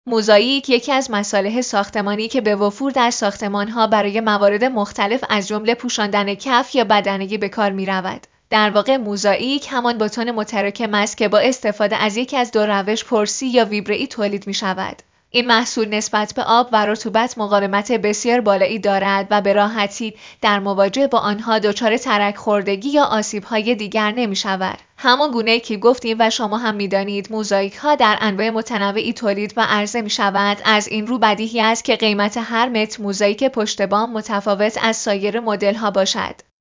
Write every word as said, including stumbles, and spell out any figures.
موزاییک یکی از مصالح ساختمانی که به وفور در ساختمان‌ها برای موارد مختلف از جمله پوشاندن کف یا بدنه به کار می‌رود. در واقع موزاییک همان بتون متراکم است که با استفاده از یکی از دو روش پرسی یا ویبره‌ای تولید می‌شود. این محصول نسبت به آب و رطوبت مقاومت بسیار بالایی دارد و به راحتی در مواجهه با آنها دچار ترک خوردگی یا آسیب‌های دیگر نمی‌شود. همان گونه‌ای که گفتیم و شما هم می‌دانید موزاییک‌ها در انواع متنوعی تولید و عرضه می‌شوند. از این رو بدیهی است که قیمت هر متر موزاییک پشت بام متفاوت از سایر مدل‌ها باشد.